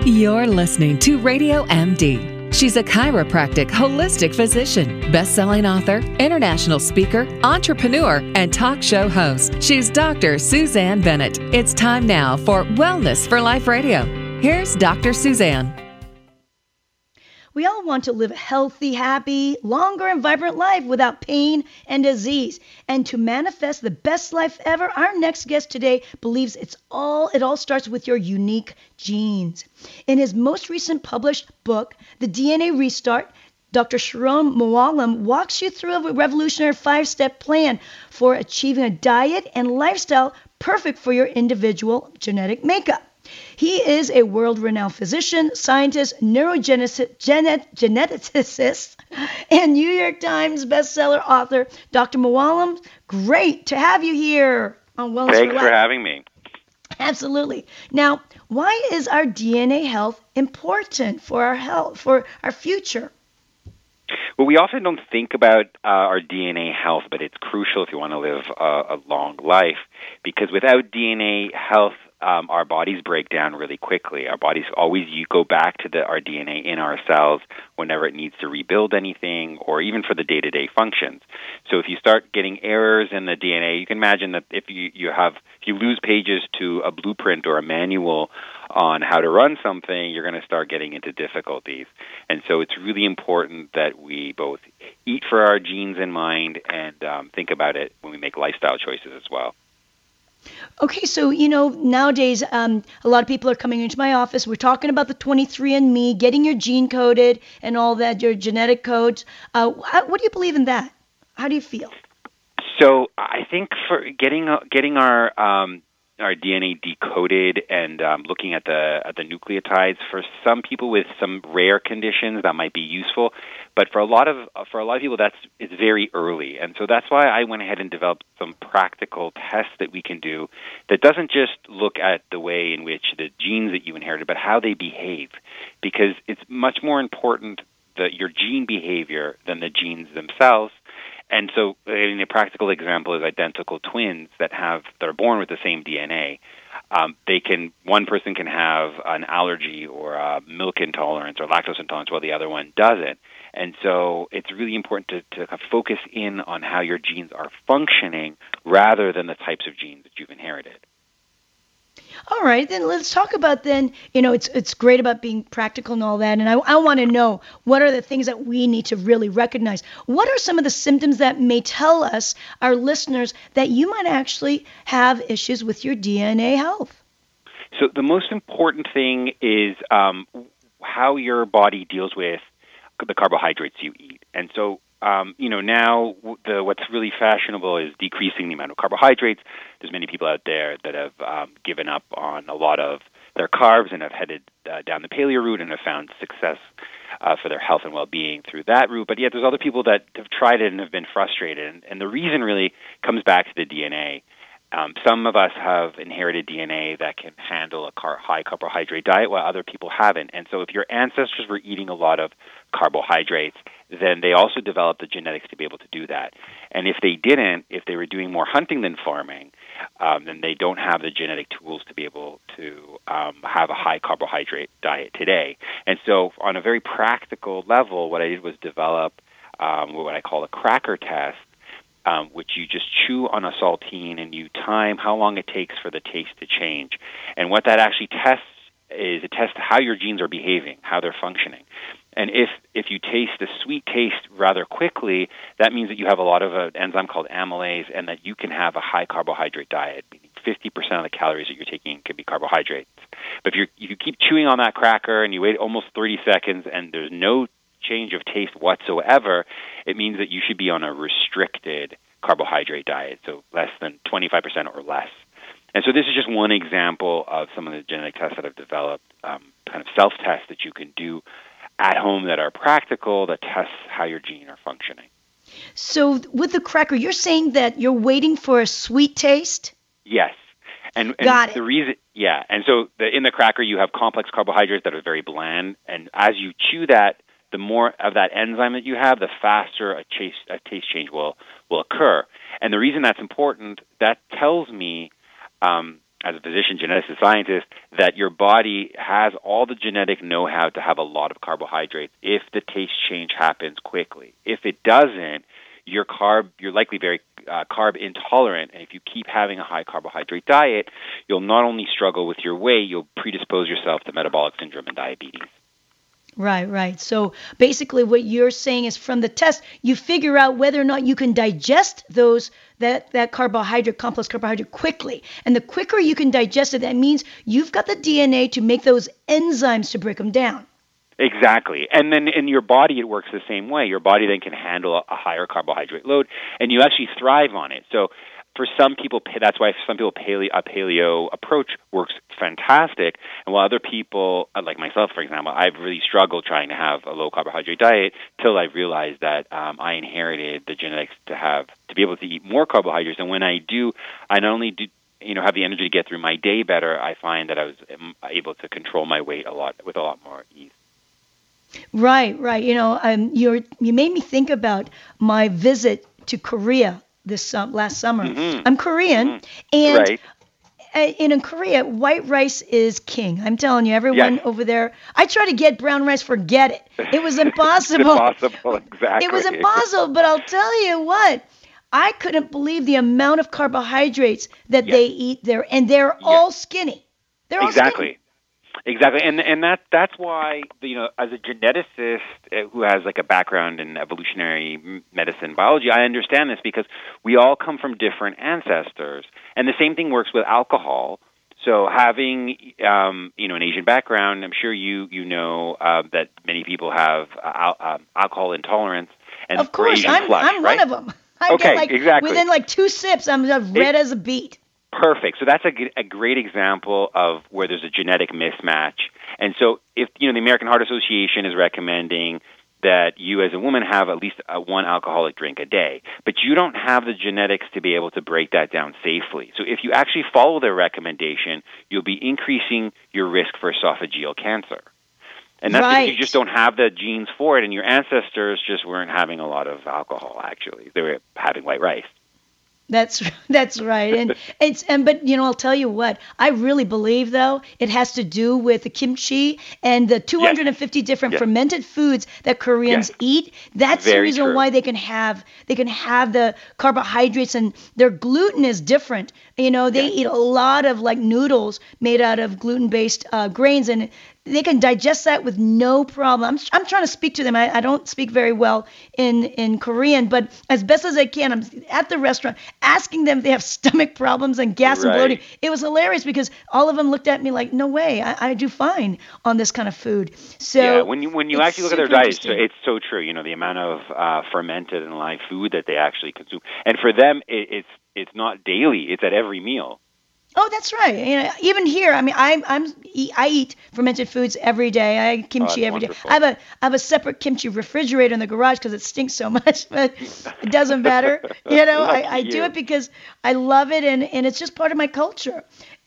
You're listening to Radio MD. She's a chiropractic holistic physician, best-selling author, international speaker, entrepreneur, and talk show host. She's Dr. Suzanne Bennett. It's time now for Wellness for Life Radio. Here's Dr. Suzanne. We all want to live a healthy, happy, longer, and vibrant life without pain and disease. And to manifest the best life ever, our next guest today believes it all starts with your unique genes. In his most recent published book, The DNA Restart, Dr. Sharon Mooallem walks you through a revolutionary 5-step plan for achieving a diet and lifestyle perfect for your individual genetic makeup. He is a world-renowned physician, scientist, neurogeneticist, and New York Times bestseller author. Dr. Mooallem, great to have you here on Wellness Thanks for Life. for having me. Absolutely. Now, why is our DNA health important for our health, for our future? Well, we often don't think about our DNA health, but it's crucial if you want to live a long life, because without DNA health, our bodies break down really quickly. Our bodies always go back to our DNA in our cells whenever it needs to rebuild anything, or even for the day-to-day functions. So if you start getting errors in the DNA, you can imagine that if you lose pages to a blueprint or a manual on how to run something, you're going to start getting into difficulties. And so it's really important that we both eat for our genes in mind and think about it when we make lifestyle choices as well. Okay, so, nowadays, a lot of people are coming into my office. We're talking about the 23andMe, getting your gene coded and all that, your genetic codes. What do you believe in that? How do you feel? So I think for getting our DNA decoded and looking at the nucleotides, for some people with some rare conditions, that might be useful. But for a lot of people, it's very early, and so that's why I went ahead and developed some practical tests that we can do that doesn't just look at the way in which the genes that you inherited, but how they behave, because it's much more important your gene behavior than the genes themselves. And so, a practical example is identical twins that are born with the same DNA. One person can have an allergy or a milk intolerance or lactose intolerance, while the other one doesn't. And so, it's really important to focus in on how your genes are functioning rather than the types of genes that you've inherited. All right, then let's talk about it's great about being practical and all that, and I want to know, what are the things that we need to really recognize? What are some of the symptoms that may tell us, our listeners, that you might actually have issues with your DNA health? So the most important thing is how your body deals with the carbohydrates you eat. And so now what's really fashionable is decreasing the amount of carbohydrates. There's many people out there that have given up on a lot of their carbs and have headed down the paleo route and have found success for their health and well-being through that route. But yet there's other people that have tried it and have been frustrated. And the reason really comes back to the DNA. Some of us have inherited DNA that can handle a high carbohydrate diet, while other people haven't. And so if your ancestors were eating a lot of carbohydrates, then they also developed the genetics to be able to do that. And if they didn't, if they were doing more hunting than farming, then they don't have the genetic tools to be able to have a high carbohydrate diet today. And so on a very practical level, what I did was develop what I call a cracker test, which you just chew on a saltine and you time how long it takes for the taste to change. And what that actually tests is it tests how your genes are behaving, how they're functioning. And if you taste a sweet taste rather quickly, that means that you have a lot of an enzyme called amylase and that you can have a high carbohydrate diet, meaning 50% of the calories that you're taking can be carbohydrates. But if you keep chewing on that cracker and you wait almost 30 seconds and there's no change of taste whatsoever, it means that you should be on a restricted carbohydrate diet, so less than 25% or less. And so this is just one example of some of the genetic tests that I've developed, kind of self-tests that you can do at home that are practical, that test how your genes are functioning. So with the cracker, you're saying that you're waiting for a sweet taste? Yes. And Got it. The reason, yeah. And so in the cracker, you have complex carbohydrates that are very bland. And as you chew that, the more of that enzyme that you have, the faster a taste change will occur. And the reason that's important, that tells me as a physician, geneticist, scientist, that your body has all the genetic know-how to have a lot of carbohydrates if the taste change happens quickly. If it doesn't, you're likely very carb intolerant, and if you keep having a high carbohydrate diet, you'll not only struggle with your weight, you'll predispose yourself to metabolic syndrome and diabetes. Right, right. So basically what you're saying is from the test, you figure out whether or not you can digest that carbohydrate, complex carbohydrate quickly. And the quicker you can digest it, that means you've got the DNA to make those enzymes to break them down. Exactly. And then in your body, it works the same way. Your body then can handle a higher carbohydrate load, and you actually thrive on it. So for some people, that's why some people a paleo approach works fantastic, and while other people, like myself, for example, I've really struggled trying to have a low carbohydrate diet till I realized that I inherited the genetics to be able to eat more carbohydrates. And when I do, I not only do have the energy to get through my day better, I find that I was able to control my weight with a lot more ease. Right, right. You made me think about my visit to Korea this last summer. Mm-hmm. I'm Korean, mm-hmm. and right. In Korea, white rice is king. I'm telling you, everyone over there. I try to get brown rice, forget it. It was impossible. Impossible, exactly. It was impossible, but I'll tell you what. I couldn't believe the amount of carbohydrates that they eat there, and they're all skinny. They're all skinny. Exactly, and that's why as a geneticist who has like a background in evolutionary medicine biology, I understand this because we all come from different ancestors, and the same thing works with alcohol. So having an Asian background, I'm sure you know that many people have alcohol intolerance, and of course, Asian I'm flush, one of them. Exactly. Within 2 sips, I'm red as a beet. Perfect. So that's a great example of where there's a genetic mismatch. And so if, the American Heart Association is recommending that you as a woman have at least one alcoholic drink a day, but you don't have the genetics to be able to break that down safely. So if you actually follow their recommendation, you'll be increasing your risk for esophageal cancer. And that's because you just don't have the genes for it, and your ancestors just weren't having a lot of alcohol, actually. They were having white rice. That's right, but I'll tell you what, I really believe though it has to do with the kimchi and the 250 different fermented foods that Koreans eat. That's the reason why they can have the carbohydrates, and their gluten is different. They eat a lot of noodles made out of gluten-based grains, and they can digest that with no problem. I'm trying to speak to them. I don't speak very well in Korean, but as best as I can, I'm at the restaurant asking them if they have stomach problems and gas and bloating. It was hilarious because all of them looked at me like, no way, I do fine on this kind of food. So when you actually look at their diet, it's so true. The amount of fermented and live food that they actually consume, and for them, it's not daily; it's at every meal. Oh, that's right. Even here, I eat fermented foods every day. I eat kimchi every day. I have a separate kimchi refrigerator in the garage because it stinks so much, but it doesn't matter. I do it because I love it, and it's just part of my culture.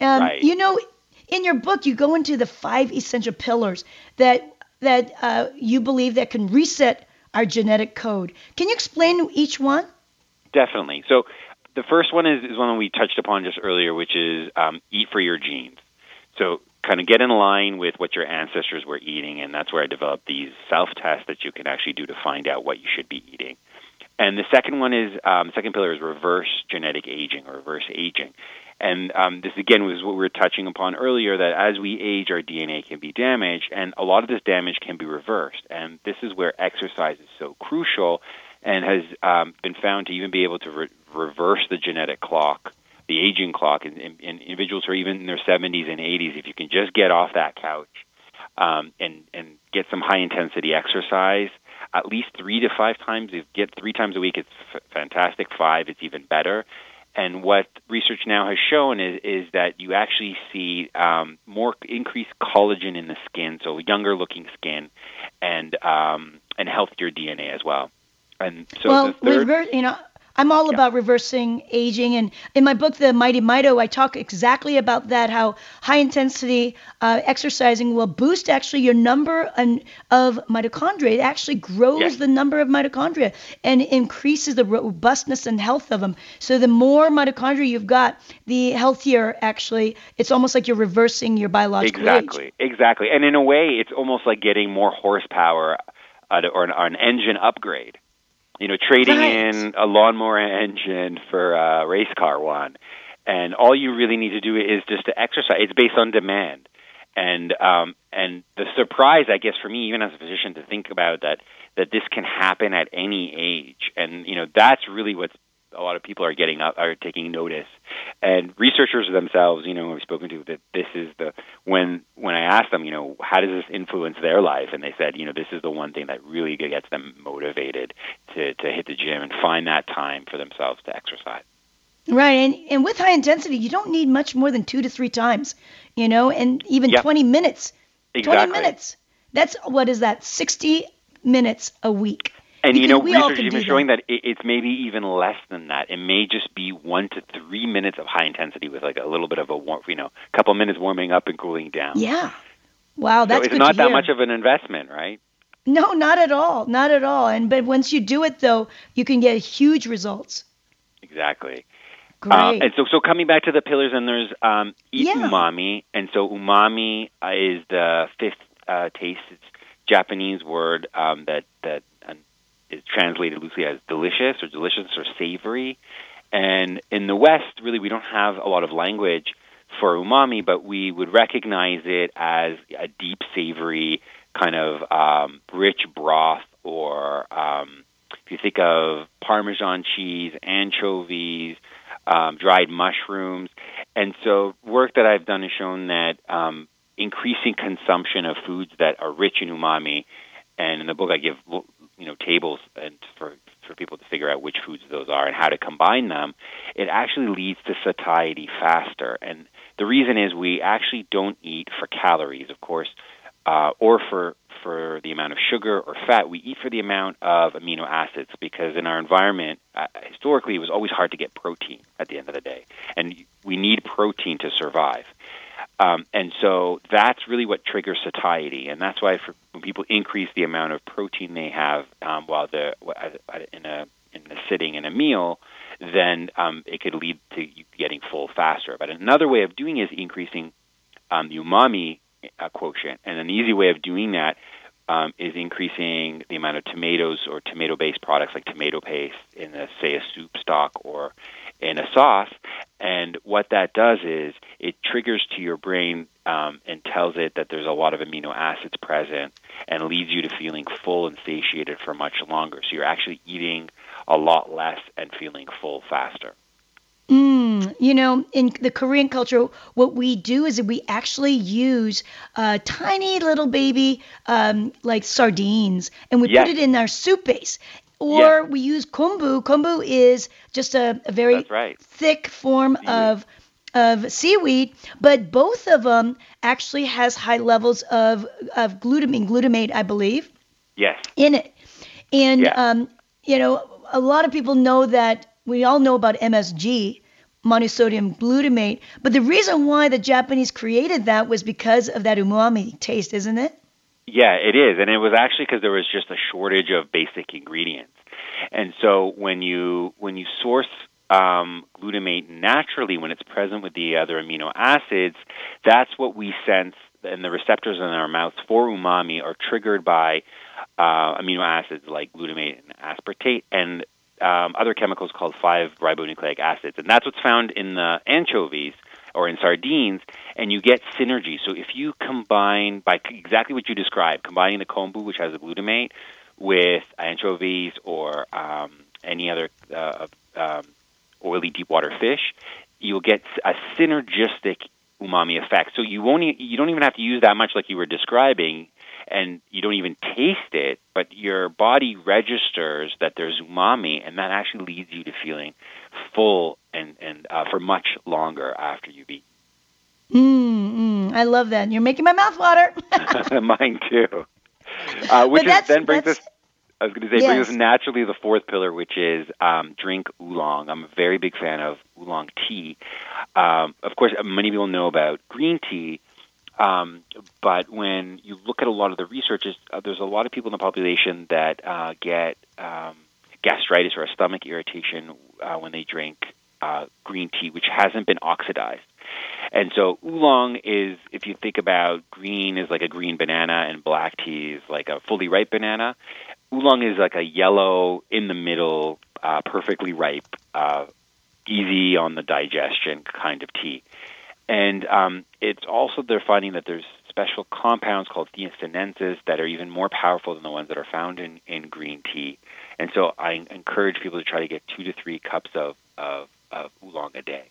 In your book, you go into the 5 essential pillars that you believe that can reset our genetic code. Can you explain each one? Definitely. So the first one is one we touched upon just earlier, which is eat for your genes. So kind of get in line with what your ancestors were eating, and that's where I developed these self-tests that you can actually do to find out what you should be eating. And the second one is, second pillar is reverse genetic aging or reverse aging. And this, again, was what we were touching upon earlier, that as we age, our DNA can be damaged, and a lot of this damage can be reversed. And this is where exercise is so crucial and has been found to even be able to reverse the genetic clock, the aging clock, in individuals who are even in their 70s and 80s. If you can just get off that couch and get some high-intensity exercise, at least 3 to 5 times. If you get 3 times a week, it's fantastic. 5, it's even better. And what research now has shown is that you actually see more increased collagen in the skin, so younger-looking skin, and healthier DNA as well. And so the third, I'm all about reversing aging. And in my book, The Mighty Mito, I talk exactly about that, how high-intensity exercising will boost actually your number of mitochondria. It actually grows the number of mitochondria and increases the robustness and health of them. So the more mitochondria you've got, the healthier actually. It's almost like you're reversing your biological age. Exactly. And in a way, it's almost like getting more horsepower or an engine upgrade. Trading in a lawnmower engine for a race car one. And all you really need to do is just to exercise. It's based on demand. And the surprise, I guess, for me, even as a physician, to think about that this can happen at any age. And, that's really what a lot of people are taking notice. And researchers themselves, we've spoken to, that this is when I asked them, how does this influence their life? And they said, this is the one thing that really gets them motivated to hit the gym and find that time for themselves to exercise. Right, and with high intensity, you don't need much more than 2 to 3 times, and even 20 minutes. Exactly. 20 minutes. That's, what is that, 60 minutes a week. And, research is even showing that it's maybe even less than that. It may just be 1 to 3 minutes of high intensity with like a little bit of a couple minutes warming up and cooling down. Yeah. Wow, that's good to hear. So it's not that much of an investment, right? No, not at all. Not at all. But once you do it, though, you can get huge results. Exactly. Great. And so coming back to the pillars, and there's eat umami. And so umami is the fifth taste. It's Japanese word that is translated loosely as delicious or savory. And in the West, really, we don't have a lot of language for umami, but we would recognize it as a deep, savory kind of rich broth, or if you think of Parmesan cheese, anchovies, dried mushrooms. And so work that I've done has shown that increasing consumption of foods that are rich in umami, and in the book I give tables and for people to figure out which foods those are and how to combine them, it actually leads to satiety faster. And the reason is we actually don't eat for calories, of course, or for the amount of sugar or fat. We eat for the amount of amino acids, because in our environment, historically, it was always hard to get protein at the end of the day. And we need protein to survive. And so that's really what triggers satiety. And that's why when people increase the amount of protein they have while they're in a sitting in a meal, then it could lead to you getting full faster. But another way of doing is increasing the umami quotient. And an easy way of doing that is increasing the amount of tomatoes or tomato-based products like tomato paste in, say, a soup stock or in a sauce. And what that does is it triggers to your brain and tells it that there's a lot of amino acids present, and leads you to feeling full and satiated for much longer. So you're actually eating a lot less and feeling full faster. In the Korean culture, what we do is that we actually use tiny little baby like sardines, and we put it in our soup base. Or we use kombu. Kombu is just a very thick form of seaweed, but both of them actually has high levels of glutamate, I believe, in it. And, a lot of people know that, we all know about MSG, monosodium glutamate, but the reason why the Japanese created that was because of that umami taste, isn't it? Yeah, it is. And it was actually because there was just a shortage of basic ingredients. And so when you source glutamate naturally, when it's present with the other amino acids, that's what we sense, and the receptors in our mouths for umami are triggered by amino acids like glutamate and aspartate and other chemicals called 5-ribonucleic acids. And that's what's found in the anchovies or in sardines, and you get synergy. So if you combine, by exactly what you described, combining the kombu, which has the glutamate, with anchovies or any other oily deep water fish, you'll get a synergistic umami effect. So you don't even have to use that much like you were describing, and you don't even taste it, but your body registers that there's umami, and that actually leads you to feeling full and for much longer after you've eaten. I love that. You're making my mouth water. Mine too. Which then brings us I was going to say, bring us naturally to the fourth pillar, which is drink oolong. I'm a very big fan of oolong tea. Of course, many people know about green tea, but when you look at a lot of the research, there's a lot of people in the population that get gastritis or a stomach irritation when they drink green tea, which hasn't been oxidized. And so oolong is, if you think about green is like a green banana and black tea is like a fully ripe banana, oolong is like a yellow, in the middle, perfectly ripe, easy on the digestion kind of tea. And it's also, they're finding that there's special compounds called theacinenses that are even more powerful than the ones that are found in green tea. And so I encourage people to try to get 2 to 3 cups of oolong a day.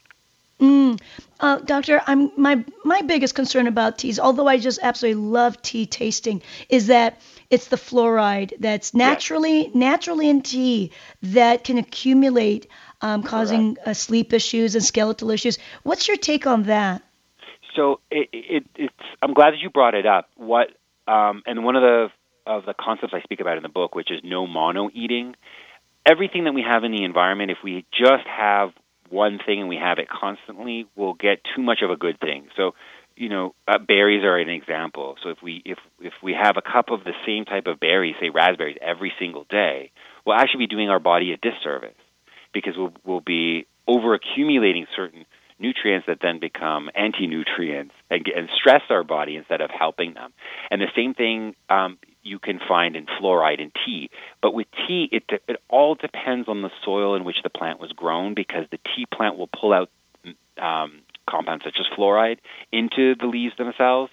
Doctor, my biggest concern about teas, although I just absolutely love tea tasting, is that it's the fluoride that's naturally in tea that can accumulate, causing sleep issues and skeletal issues. What's your take on that? So it's I'm glad that you brought it up. And one of the concepts I speak about in the book, which is no mono eating. Everything that we have in the environment, if we just have one thing and we have it constantly, we'll get too much of a good thing. So, berries are an example. So if we have a cup of the same type of berries, say raspberries, every single day, we'll actually be doing our body a disservice because we'll be over-accumulating certain nutrients that then become anti-nutrients and stress our body instead of helping them. And the same thing you can find in fluoride in tea. But with tea, it all depends on the soil in which the plant was grown, because the tea plant will pull out compounds such as fluoride into the leaves themselves.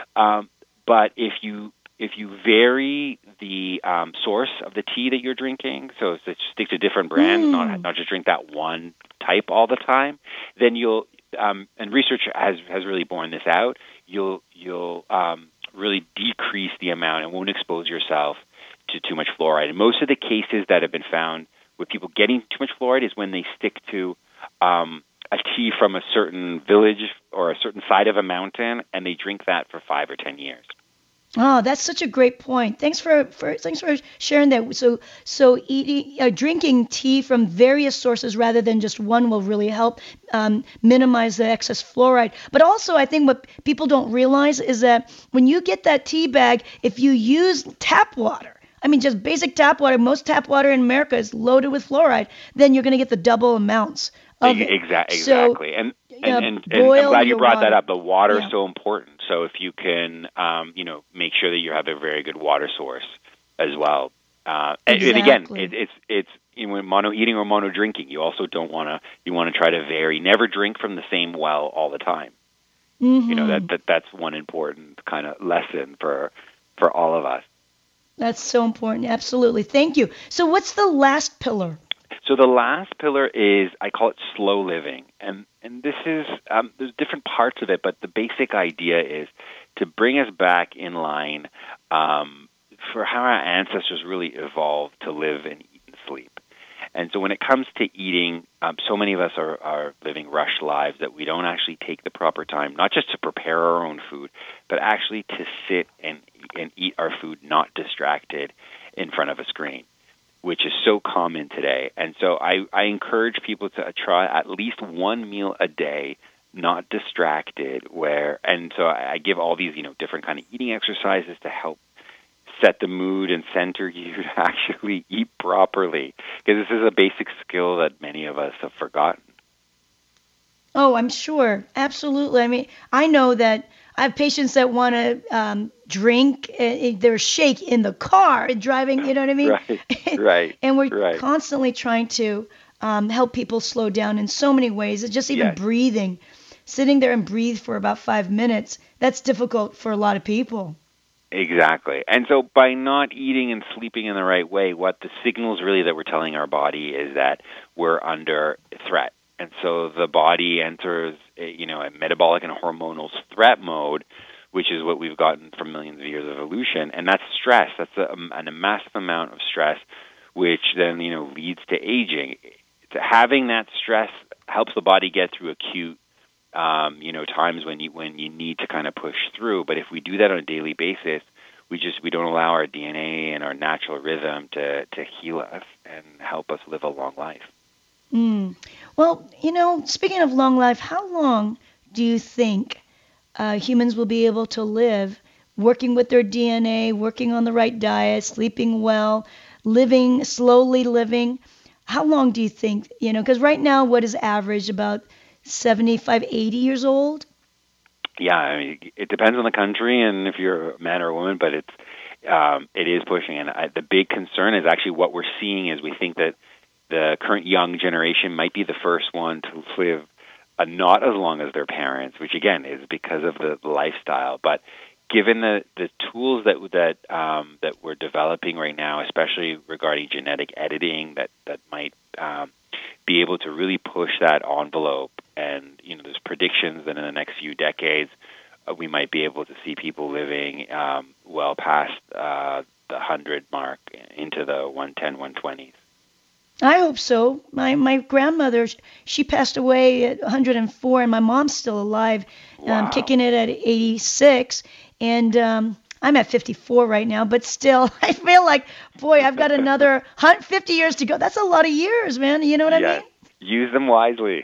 But if you vary the source of the tea that you're drinking, so stick to different brands, not just drink that one type all the time, then you'll and research has really borne this out. You'll really decrease the amount and won't expose yourself to too much fluoride. And most of the cases that have been found with people getting too much fluoride is when they stick to a tea from a certain village or a certain side of a mountain, and they drink that for 5 or 10 years. Oh, that's such a great point. Thanks for sharing that. So drinking tea from various sources rather than just one will really help minimize the excess fluoride. But also, I think what people don't realize is that when you get that tea bag, if you use tap water, I mean just basic tap water, most tap water in America is loaded with fluoride, then you're going to get the double amounts of it. Exactly. So, And I'm glad you brought that up. The water is so important. So if you can, make sure that you have a very good water source as well. Exactly. And again, it's mono eating or mono drinking. You also don't you want to try to vary. Never drink from the same well all the time. Mm-hmm. That's one important kind of lesson for all of us. That's so important. Absolutely. Thank you. So what's the last pillar? So the last pillar is, I call it slow living. And this is, there's different parts of it, but the basic idea is to bring us back in line for how our ancestors really evolved to live and eat and sleep. And so when it comes to eating, so many of us are living rushed lives that we don't actually take the proper time, not just to prepare our own food, but actually to sit and eat our food not distracted in front of a screen, which is so common today. And so I encourage people to try at least one meal a day, not distracted, and so I give all these, different kind of eating exercises to help set the mood and center you to actually eat properly, because this is a basic skill that many of us have forgotten. Oh, I'm sure. Absolutely. I mean, I know that I have patients that want to drink their shake in the car driving, you know what I mean? Right. And we're constantly trying to help people slow down in so many ways. It's just even breathing, sitting there and breathe for about 5 minutes. That's difficult for a lot of people. Exactly. And so by not eating and sleeping in the right way, what the signals really that we're telling our body is that we're under threat. And so the body enters a metabolic and hormonal threat mode, which is what we've gotten from millions of years of evolution. And that's stress. That's a massive amount of stress, which then, leads to aging. Having that stress helps the body get through acute times when you need to kind of push through. But if we do that on a daily basis, we don't allow our DNA and our natural rhythm to heal us and help us live a long life. Well, speaking of long life, how long do you think humans will be able to live working with their DNA, working on the right diet, sleeping well, slowly living? How long do you think, because right now what is average, about 75, 80 years old? Yeah, I mean, it depends on the country and if you're a man or a woman, but it is pushing. And the big concern is actually what we're seeing is we think that the current young generation might be the first one to live not as long as their parents, which again is because of the lifestyle. But given the tools that we're developing right now, especially regarding genetic editing, that might be able to really push that envelope, and there's predictions that in the next few decades we might be able to see people living well past the 100 mark into the 110, 120s. I hope so. My grandmother, she passed away at 104, and my mom's still alive, Wow. Kicking it at 86. And I'm at 54 right now, but still, I feel like, boy, I've got another 50 years to go. That's a lot of years, man. You know what I mean? Use them wisely.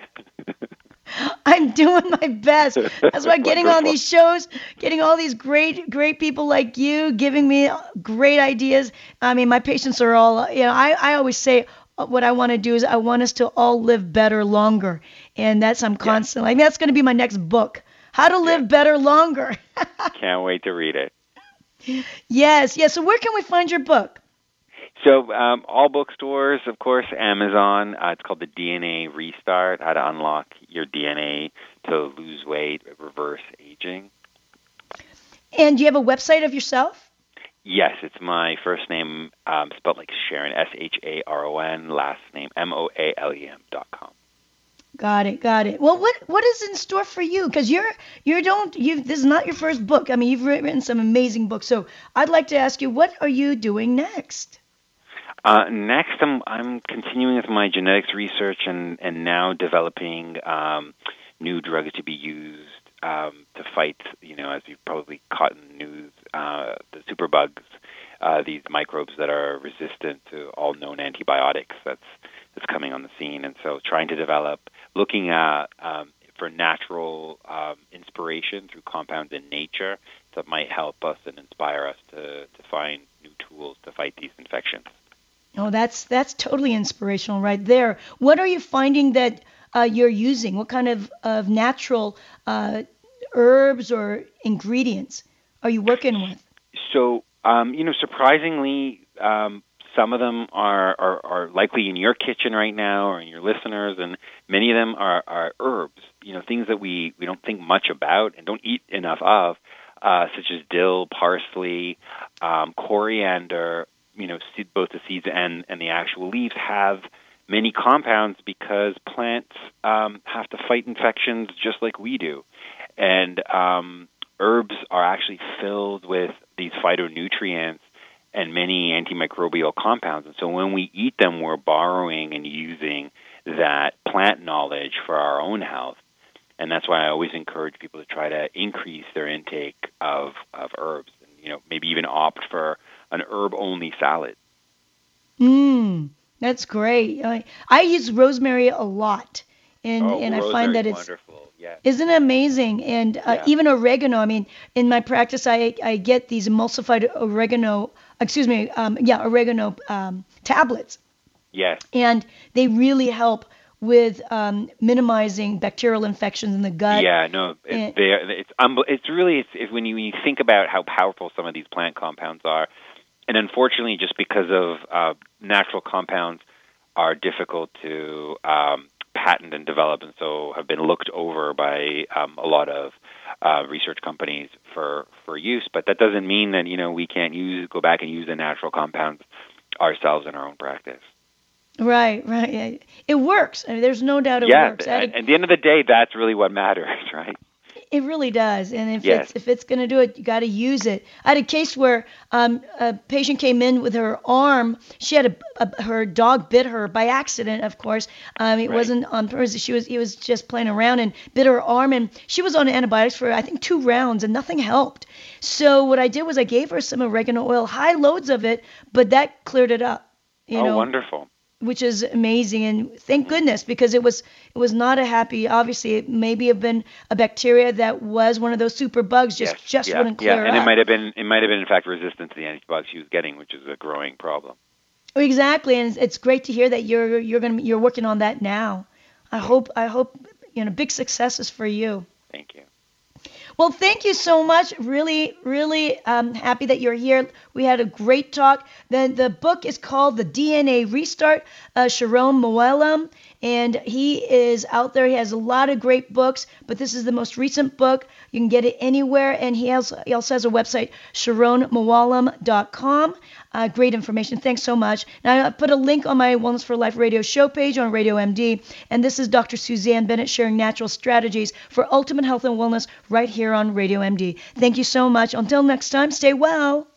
I'm doing my best. That's why getting on these shows, getting all these great people like you, giving me great ideas. I mean, my patients are all, I always say, what I want to do is I want us to all live better longer. And I'm constantly, that's going to be my next book, How to Live Better Longer. Can't wait to read it. Yes. So where can we find your book? So all bookstores, of course, Amazon. It's called The DNA Restart, How to Unlock Your DNA to Lose Weight, Reverse Aging. And do you have a website of yourself? Yes, it's my first name spelled like Sharon, Sharon, last name MOALEM.com. Got it. Well, what is in store for you? Because this is not your first book. I mean, you've written some amazing books. So I'd like to ask you, what are you doing next? Next, I'm continuing with my genetics research and now developing new drugs to be used to fight, as you've probably caught in the news, the superbugs, these microbes that are resistant to all known antibiotics that's coming on the scene. And so trying to develop, looking at for natural inspiration through compounds in nature that might help us and inspire us to find new tools to fight these infections. Oh, that's totally inspirational right there. What are you finding that you're using? What kind of natural herbs or ingredients are you working with? So, surprisingly, some of them are likely in your kitchen right now or in your listeners, and many of them are herbs, things that we don't think much about and don't eat enough of, such as dill, parsley, coriander. Both the seeds and the actual leaves have many compounds because plants have to fight infections just like we do. And herbs are actually filled with these phytonutrients and many antimicrobial compounds. And so when we eat them, we're borrowing and using that plant knowledge for our own health. And that's why I always encourage people to try to increase their intake of herbs and, maybe even opt for an herb-only salad. That's great. I use rosemary a lot, and I find that it's wonderful. Yeah. Isn't it amazing? And even oregano. I mean, in my practice, I get these emulsified oregano tablets. Yes. And they really help with minimizing bacterial infections in the gut. Yeah, no, it's really when you think about how powerful some of these plant compounds are, and unfortunately, just because of natural compounds are difficult to patent and develop, and so have been looked over by a lot of research companies for use. But that doesn't mean that we can't go back and use the natural compounds ourselves in our own practice. Right. It works. I mean, there's no doubt it works. At the end of the day, that's really what matters, right? It really does. And Yes. if it's going to do it, you got to use it. I had a case where a patient came in with her arm. She had her dog bit her by accident, of course. It wasn't on purpose. He was just playing around and bit her arm, and she was on antibiotics for I think 2 rounds, and nothing helped. So what I did was I gave her some oregano oil, high loads of it, but that cleared it up. You know, wonderful. Which is amazing, and thank goodness, because it was not a happy. Obviously, it maybe have been a bacteria that was one of those super bugs, just wouldn't clear up. And it might have been in fact resistant to the antibiotics she was getting, which is a growing problem. Exactly, and it's great to hear that you're working on that now. I hope big successes for you. Thank you. Well, thank you so much. Really, really happy that you're here. We had a great talk. The book is called The DNA Restart, Sharon Mooallem, and he is out there. He has a lot of great books, but this is the most recent book. You can get it anywhere, and he also has a website, SharonMooallem.com. Great information. Thanks so much. Now, I put a link on my Wellness for Life radio show page on Radio MD, and this is Dr. Suzanne Bennett sharing natural strategies for ultimate health and wellness right here on Radio MD. Thank you so much. Until next time, stay well.